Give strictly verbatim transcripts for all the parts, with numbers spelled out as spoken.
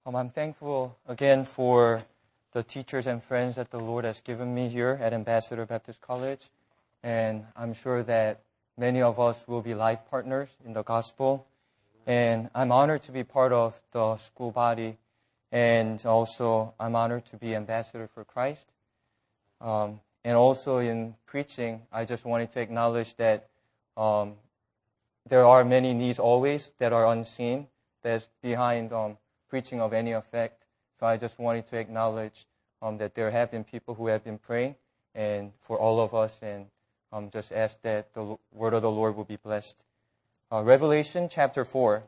Um, I'm thankful again for the teachers and friends that the Lord has given me here at Ambassador Baptist College. And I'm sure that many of us will be life partners in the gospel. And I'm honored to be part of the school body. And also, I'm honored to be ambassador for Christ. Um, and also in preaching, I just wanted to acknowledge that um, there are many needs always that are unseen, that's behind um, preaching of any effect. So I just wanted to acknowledge um, that there have been people who have been praying and for all of us, and um, just ask that the word of the Lord will be blessed. Uh, Revelation chapter four.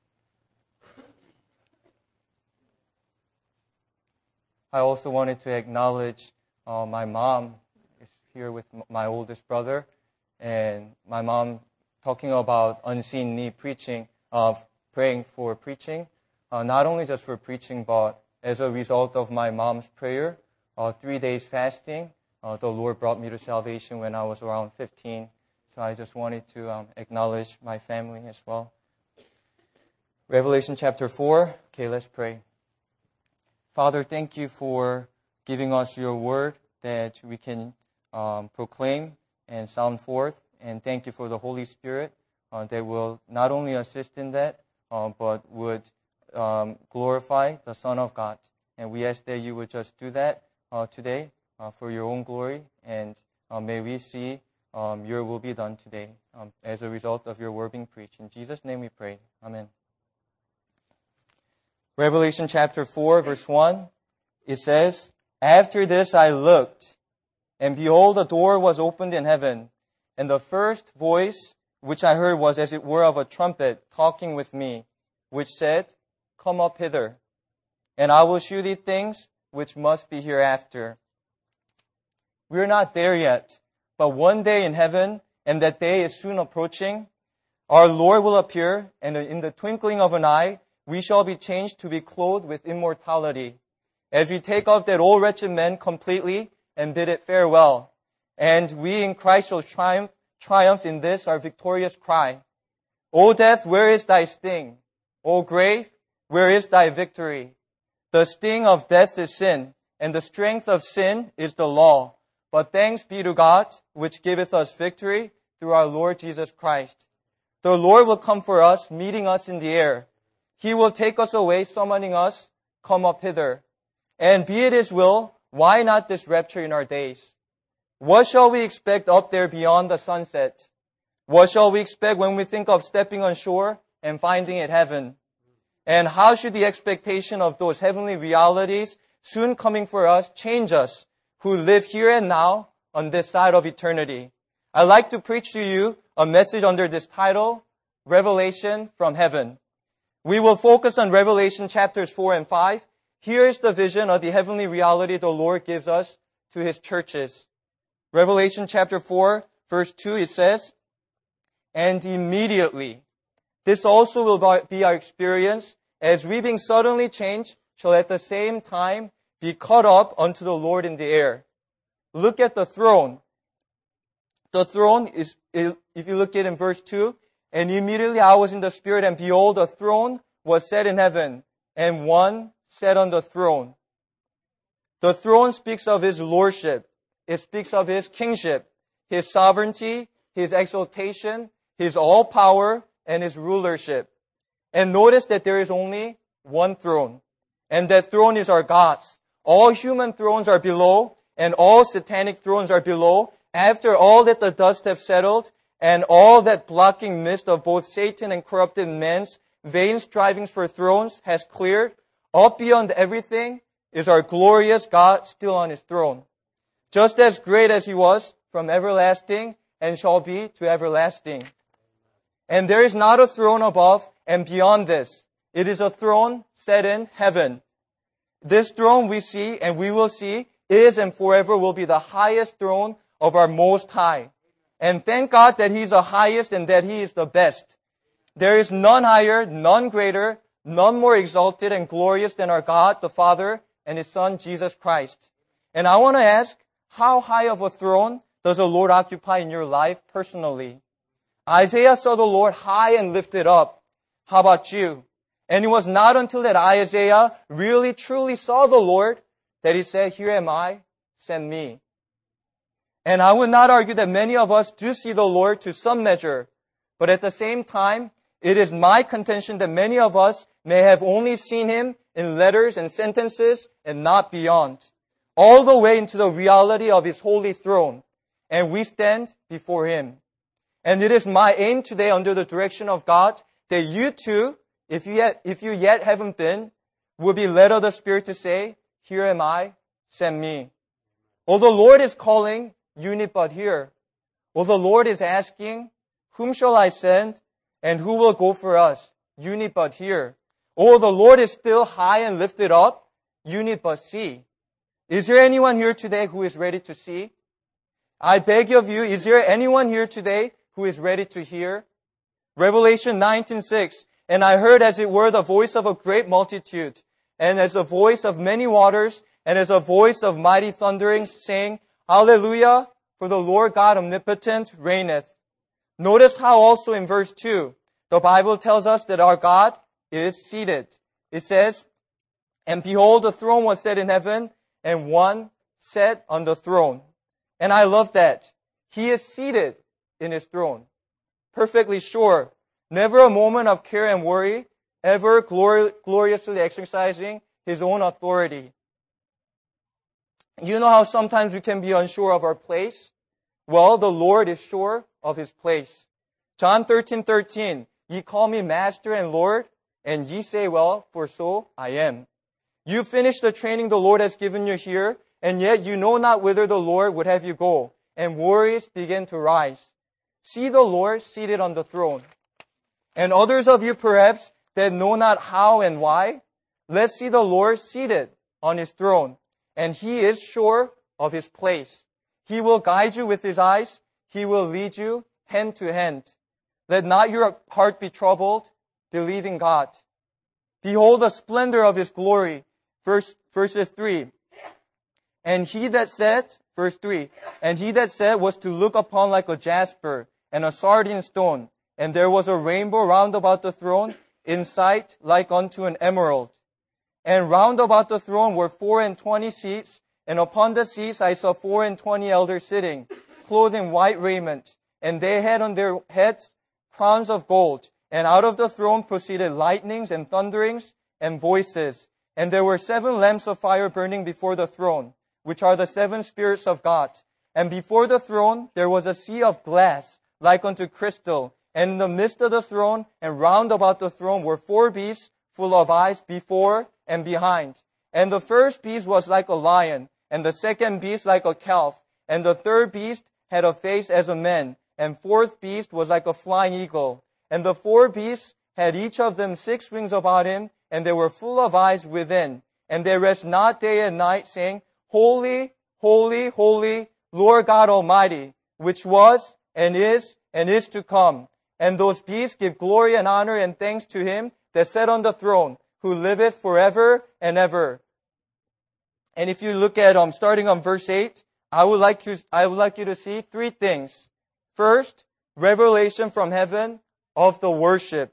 I also wanted to acknowledge uh, my mom is here with m- my oldest brother, and my mom talking about unseen need preaching, of praying for preaching. Uh, not only just for preaching, but as a result of my mom's prayer, uh, three days fasting, uh, the Lord brought me to salvation when I was around fifteen. So I just wanted to um, acknowledge my family as well. Revelation chapter four. Okay, let's pray. Father, thank you for giving us your word that we can um, proclaim and sound forth. And thank you for the Holy Spirit uh, that will not only assist in that, uh, but would Um, glorify the Son of God. And we ask that you would just do that uh, today uh, for your own glory. And uh, may we see um, your will be done today um, as a result of your word being preached. In Jesus' name we pray. Amen. Revelation chapter four, verse one, it says, "After this I looked, and behold, a door was opened in heaven. And the first voice which I heard was as it were of a trumpet talking with me, which said, Come up hither, and I will shew thee things which must be hereafter." We're not there yet, but one day in heaven, and that day is soon approaching, our Lord will appear, and in the twinkling of an eye, we shall be changed to be clothed with immortality, as we take off that old wretched man completely and bid it farewell. And we in Christ shall triumph, triumph in this our victorious cry. O death, where is thy sting? O grave, where is thy victory? The sting of death is sin, and the strength of sin is the law. But thanks be to God, which giveth us victory through our Lord Jesus Christ. The Lord will come for us, meeting us in the air. He will take us away, summoning us, Come up hither. And be it His will, why not this rapture in our days? What shall we expect up there beyond the sunset? What shall we expect when we think of stepping on shore and finding it heaven? And how should the expectation of those heavenly realities soon coming for us change us who live here and now on this side of eternity? I'd like to preach to you a message under this title, Revelation from Heaven. We will focus on Revelation chapters four and five. Here is the vision of the heavenly reality the Lord gives us to His churches. Revelation chapter four, verse two, it says, "And immediately," this also will be our experience, as we being suddenly changed shall at the same time be caught up unto the Lord in the air. Look at the throne. The throne is, if you look at it in verse two, "And immediately I was in the Spirit, and behold, a throne was set in heaven, and one sat on the throne." The throne speaks of His lordship. It speaks of His kingship, His sovereignty, His exaltation, His all power, and His rulership. And notice that there is only one throne, and that throne is our God's. All human thrones are below, and all satanic thrones are below, after all that the dust have settled, and all that blocking mist of both Satan and corrupted men's vain strivings for thrones has cleared. Up beyond everything is our glorious God still on His throne, just as great as He was from everlasting and shall be to everlasting. And there is not a throne above and beyond this. It is a throne set in heaven. This throne we see and we will see is and forever will be the highest throne of our Most High. And thank God that He's the highest and that He is the best. There is none higher, none greater, none more exalted and glorious than our God, the Father, and His Son, Jesus Christ. And I want to ask, how high of a throne does the Lord occupy in your life personally? Isaiah saw the Lord high and lifted up. How about you? And it was not until that Isaiah really truly saw the Lord that he said, "Here am I, send me." And I would not argue that many of us do see the Lord to some measure. But at the same time, it is my contention that many of us may have only seen Him in letters and sentences and not beyond, all the way into the reality of His holy throne. And we stand before Him. And it is my aim today, under the direction of God, that you too, if you yet, if you yet haven't been, will be led of the Spirit to say, "Here am I, send me." Oh, the Lord is calling, "You need but hear." Oh, the Lord is asking, "Whom shall I send? And who will go for us?" You need but hear. Oh, the Lord is still high and lifted up. You need but see. Is there anyone here today who is ready to see? I beg of you, is there anyone here today who is ready to hear? Revelation nineteen six, "And I heard as it were the voice of a great multitude, and as the voice of many waters, and as a voice of mighty thunderings, saying, Hallelujah, for the Lord God omnipotent reigneth." Notice how also in verse two, the Bible tells us that our God is seated. It says, "And behold, the throne was set in heaven, and one sat on the throne." And I love that. He is seated in His throne, perfectly sure, never a moment of care and worry, ever glori- gloriously exercising His own authority. You know how sometimes we can be unsure of our place? Well, the Lord is sure of His place. John thirteen thirteen, "Ye call me Master and Lord, and ye say, well, for so I am." You finish the training the Lord has given you here, and yet you know not whither the Lord would have you go, and worries begin to rise. See the Lord seated on the throne. And others of you perhaps that know not how and why, let's see the Lord seated on His throne, and He is sure of His place. He will guide you with His eyes. He will lead you hand to hand. Let not your heart be troubled. Believe in God. Behold the splendor of His glory. Verse, verses three. And he that sat, verse three, and he that sat was to look upon like a jasper and a sardine stone. And there was a rainbow round about the throne, in sight like unto an emerald. And round about the throne were four and twenty seats, and upon the seats I saw four and twenty elders sitting, clothed in white raiment, and they had on their heads crowns of gold. And out of the throne proceeded lightnings and thunderings and voices. And there were seven lamps of fire burning before the throne, which are the seven spirits of God. And before the throne there was a sea of glass, like unto crystal. And in the midst of the throne and round about the throne were four beasts full of eyes before and behind. And the first beast was like a lion, and the second beast like a calf, and the third beast had a face as a man, and fourth beast was like a flying eagle. And the four beasts had each of them six wings about him, and they were full of eyes within. And they rest not day and night, saying, Holy, holy, holy, Lord God Almighty, which was, and is, and is to come. And those beasts give glory and honor and thanks to Him that sat on the throne, who liveth forever and ever. And if you look at, um, starting on verse eight, I would like you, I would like you to see three things. First, revelation from heaven of the worship.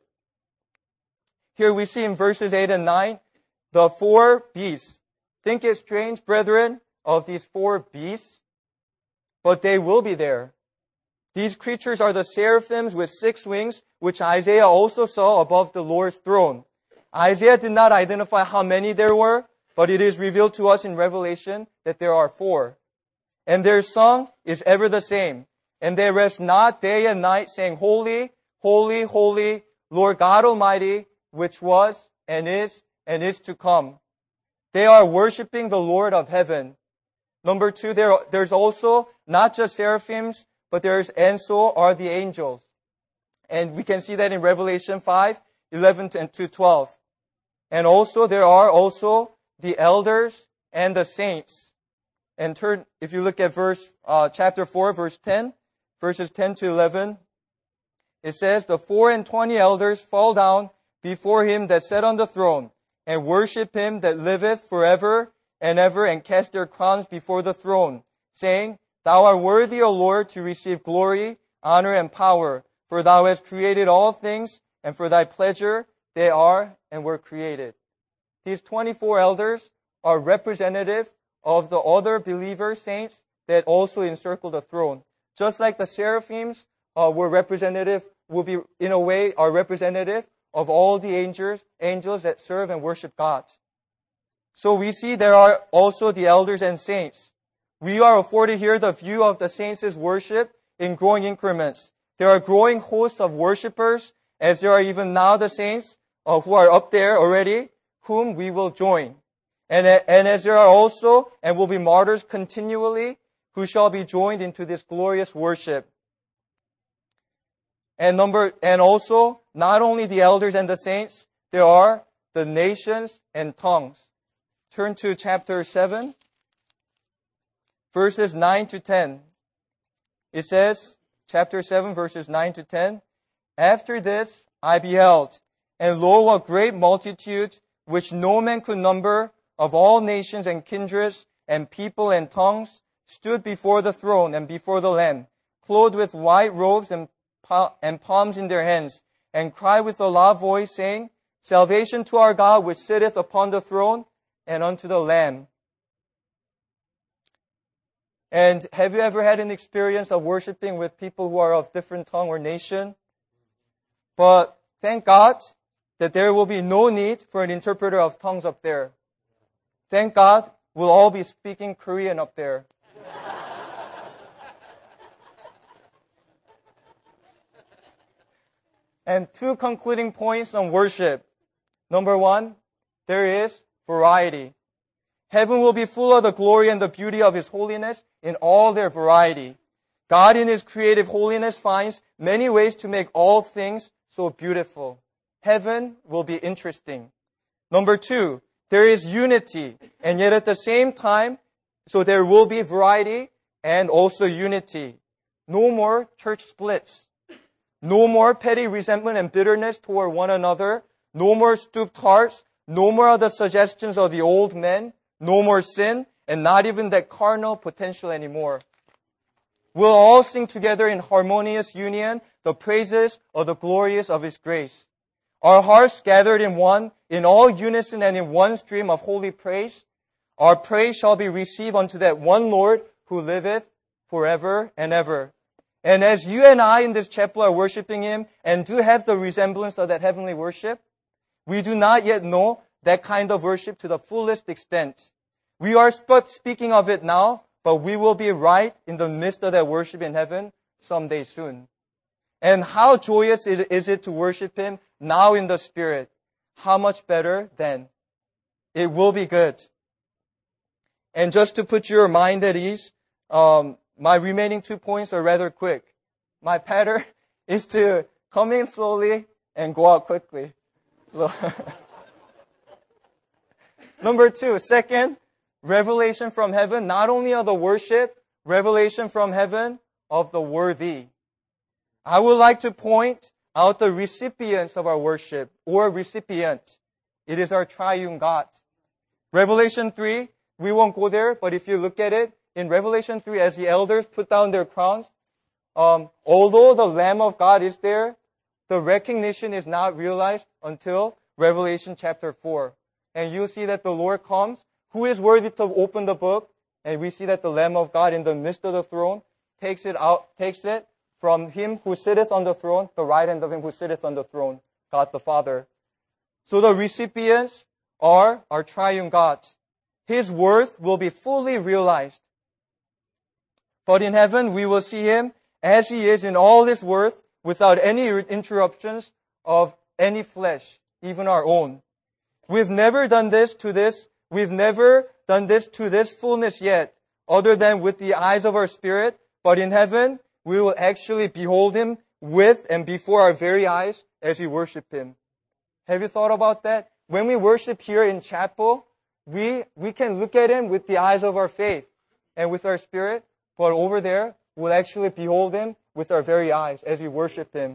Here we see in verses eight and nine, the four beasts. Think it strange, brethren, of these four beasts? But they will be there. These creatures are the seraphims with six wings, which Isaiah also saw above the Lord's throne. Isaiah did not identify how many there were, but it is revealed to us in Revelation that there are four. And their song is ever the same. And they rest not day and night, saying, Holy, holy, holy, Lord God Almighty, which was, and is, and is to come. They are worshiping the Lord of heaven. Number two, there, there's also not just seraphims, but there's, and so are the angels. And we can see that in Revelation five, eleven to twelve. And also there are also the elders and the saints. And turn, if you look at verse, uh, chapter four, verse ten, verses ten to eleven, it says, The four and twenty elders fall down before Him that sat on the throne, and worship Him that liveth forever and ever, and cast their crowns before the throne, saying, Thou art worthy, O Lord, to receive glory, honor, and power, for Thou hast created all things, and for Thy pleasure they are and were created. These twenty-four elders are representative of the other believer saints that also encircle the throne. Just like the seraphims uh, were representative, will be in a way are representative of all the angels, angels that serve and worship God. So we see there are also the elders and saints. We are afforded here the view of the saints' worship in growing increments. There are growing hosts of worshipers, as there are even now the saints uh, who are up there already, whom we will join. And, and as there are also, and will be martyrs continually, who shall be joined into this glorious worship. And number, and also, not only the elders and the saints, there are the nations and tongues. Turn to chapter seven, verses nine to ten. It says, chapter seven, verses nine to ten, After this I beheld, and lo, a great multitude, which no man could number, of all nations and kindreds and people and tongues, stood before the throne and before the Lamb, clothed with white robes and, pa- and palms in their hands, and cried with a loud voice, saying, Salvation to our God, which sitteth upon the throne, and unto the Lamb. And have you ever had an experience of worshiping with people who are of different tongue or nation? But thank God that there will be no need for an interpreter of tongues up there. Thank God we'll all be speaking Korean up there. And two concluding points on worship. Number one, there is variety. Heaven will be full of the glory and the beauty of His holiness in all their variety. God in His creative holiness finds many ways to make all things so beautiful. Heaven will be interesting. Number two, there is unity, and yet at the same time, so there will be variety and also unity. No more church splits. No more petty resentment and bitterness toward one another. No more stooped hearts. No more of the suggestions of the old men. No more sin, and not even that carnal potential anymore. We'll all sing together in harmonious union the praises of the glorious of His grace. Our hearts gathered in one, in all unison and in one stream of holy praise. Our praise shall be received unto that one Lord who liveth forever and ever. And as you and I in this chapel are worshiping Him and do have the resemblance of that heavenly worship, we do not yet know that kind of worship to the fullest extent. We are speaking of it now, but we will be right in the midst of that worship in heaven someday soon. And how joyous is it to worship Him now in the Spirit? How much better then? It will be good. And just to put your mind at ease, um, my remaining two points are rather quick. My pattern is to come in slowly and go out quickly. So Number two, second, revelation from heaven, not only of the worship, revelation from heaven of the worthy. I would like to point out the recipients of our worship, or recipient. It is our triune God. Revelation three, we won't go there, but if you look at it, in Revelation three, as the elders put down their crowns, um, although the Lamb of God is there, the recognition is not realized until Revelation chapter four. And you see that the Lord comes, who is worthy to open the book, and we see that the Lamb of God in the midst of the throne takes it out, takes it from Him who sitteth on the throne, the right hand of Him who sitteth on the throne, God the Father. So the recipients are our triune God. His worth will be fully realized. But in heaven, we will see Him as He is in all His worth, without any interruptions of any flesh, even our own. We've never done this to this. We've never done this to this fullness yet, other than with the eyes of our spirit. But in heaven, we will actually behold Him with and before our very eyes as we worship Him. Have you thought about that? When we worship here in chapel, we, we can look at Him with the eyes of our faith and with our spirit, but over there, we'll actually behold Him with our very eyes as we worship Him.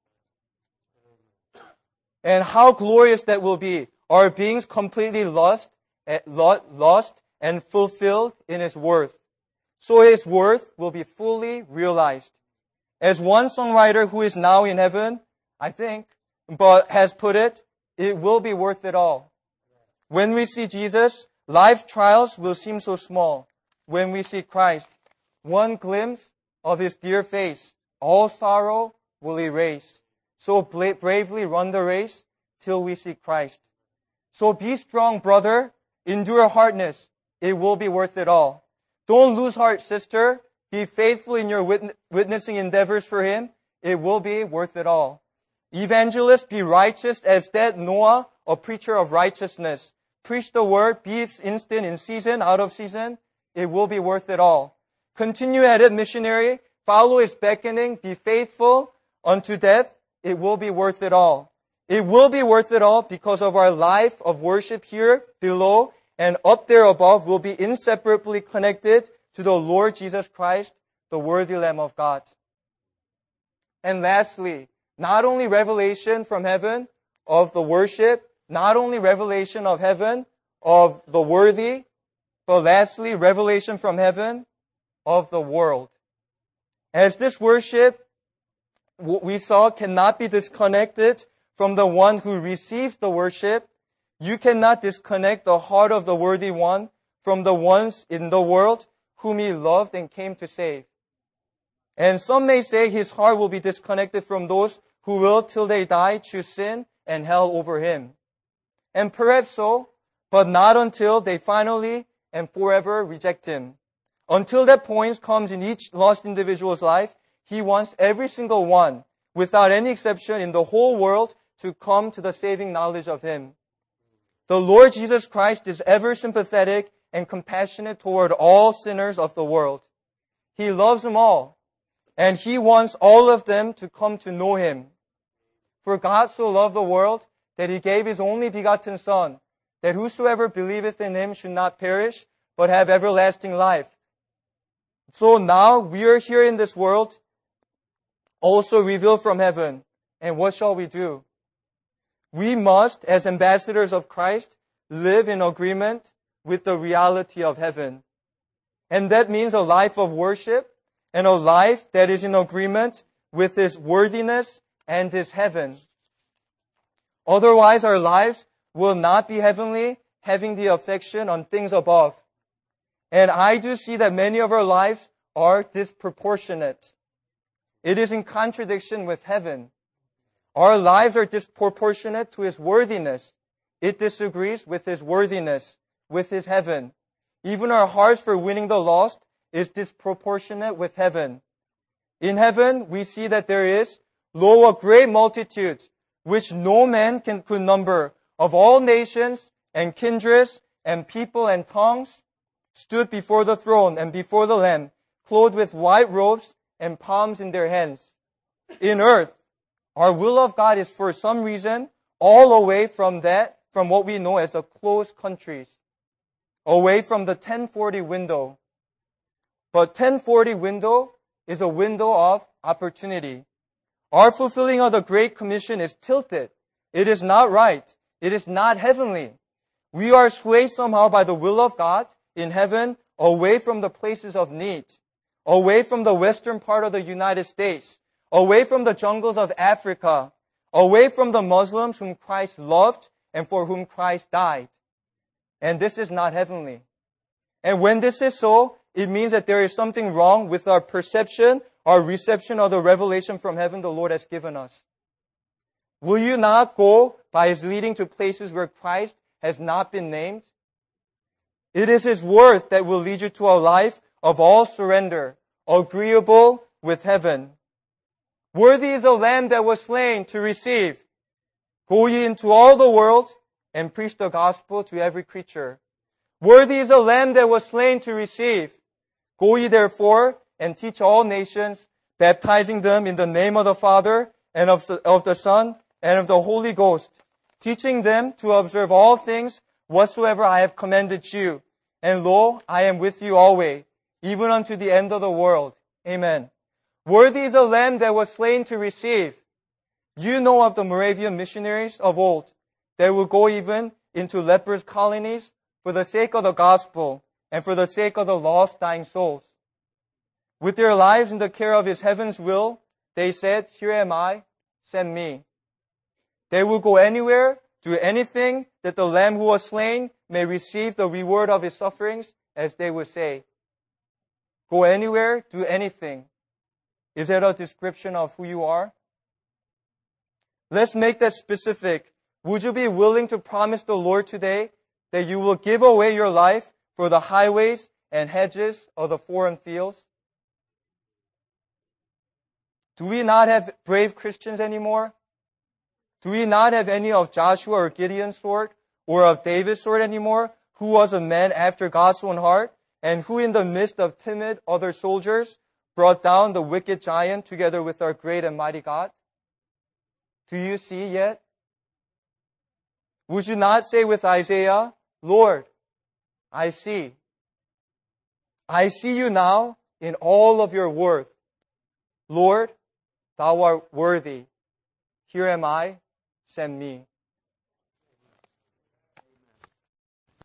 And how glorious that will be. Our beings completely lost, lost and fulfilled in His worth. So His worth will be fully realized. As one songwriter who is now in heaven, I think, but has put it, it will be worth it all. When we see Jesus, life trials will seem so small. When we see Christ, one glimpse of His dear face, all sorrow will erase. So bla- bravely run the race till we see Christ. So be strong, brother. Endure hardness. It will be worth it all. Don't lose heart, sister. Be faithful in your witn- witnessing endeavors for Him. It will be worth it all. Evangelist, be righteous as that Noah, a preacher of righteousness. Preach the word, be instant in season, out of season. It will be worth it all. Continue at it, missionary. Follow His beckoning. Be faithful unto death. It will be worth it all. It will be worth it all because of our life of worship here below and up there above will be inseparably connected to the Lord Jesus Christ, the worthy Lamb of God. And lastly, not only revelation from heaven of the worship, not only revelation of heaven of the worthy, but lastly, revelation from heaven of the world. As this worship we saw cannot be disconnected from the one who received the worship, you cannot disconnect the heart of the worthy one from the ones in the world whom He loved and came to save. And some may say His heart will be disconnected from those who will, till they die, choose sin and hell over Him. And perhaps so, but not until they finally and forever reject Him. Until that point comes in each lost individual's life, He wants every single one, without any exception in the whole world, to come to the saving knowledge of Him. The Lord Jesus Christ is ever sympathetic and compassionate toward all sinners of the world. He loves them all, and He wants all of them to come to know Him. For God so loved the world that He gave His only begotten Son, that whosoever believeth in Him should not perish, but have everlasting life. So now we are here in this world, also revealed from heaven. And what shall we do? We must, as ambassadors of Christ, live in agreement with the reality of heaven. And that means a life of worship and a life that is in agreement with His worthiness and His heaven. Otherwise, our lives will not be heavenly, having the affection on things above. And I do see that many of our lives are disproportionate. It is in contradiction with heaven. Our lives are disproportionate to His worthiness. It disagrees with His worthiness, with His heaven. Even our hearts for winning the lost is disproportionate with heaven. In heaven, we see that there is, lo, a great multitude, which no man can could number, of all nations and kindreds and people and tongues, stood before the throne and before the Lamb, clothed with white robes and palms in their hands. In earth, our will of God is for some reason all away from that, from what we know as the closed countries, away from the ten forty window. But ten forty window is a window of opportunity. Our fulfilling of the Great Commission is tilted. It is not right. It is not heavenly. We are swayed somehow by the will of God in heaven, away from the places of need, away from the western part of the United States, away from the jungles of Africa, away from the Muslims whom Christ loved and for whom Christ died. And this is not heavenly. And when this is so, it means that there is something wrong with our perception, our reception of the revelation from heaven the Lord has given us. Will you not go by His leading to places where Christ has not been named? It is His worth that will lead you to a life of all surrender, agreeable with heaven. Worthy is the Lamb that was slain to receive. Go ye into all the world and preach the gospel to every creature. Worthy is the Lamb that was slain to receive. Go ye therefore and teach all nations, baptizing them in the name of the Father and of the, of the Son and of the Holy Ghost, teaching them to observe all things whatsoever I have commanded you. And lo, I am with you always, even unto the end of the world. Amen. Worthy is the Lamb that was slain to receive. You know of the Moravian missionaries of old that will go even into lepers' colonies for the sake of the gospel and for the sake of the lost dying souls. With their lives in the care of His heaven's will, they said, "Here am I, send me." They will go anywhere do anything that the Lamb who was slain may receive the reward of his sufferings, as they would say. Go anywhere, do anything. Is that a description of who you are? Let's make that specific. Would you be willing to promise the Lord today that you will give away your life for the highways and hedges of the foreign fields? Do we not have brave Christians anymore? Do we not have any of Joshua or Gideon's sword or of David's sword anymore, who was a man after God's own heart, and who in the midst of timid other soldiers brought down the wicked giant together with our great and mighty God? Do you see yet? Would you not say with Isaiah, Lord, I see. I see you now in all of your worth. Lord, thou art worthy. Here am I, send me.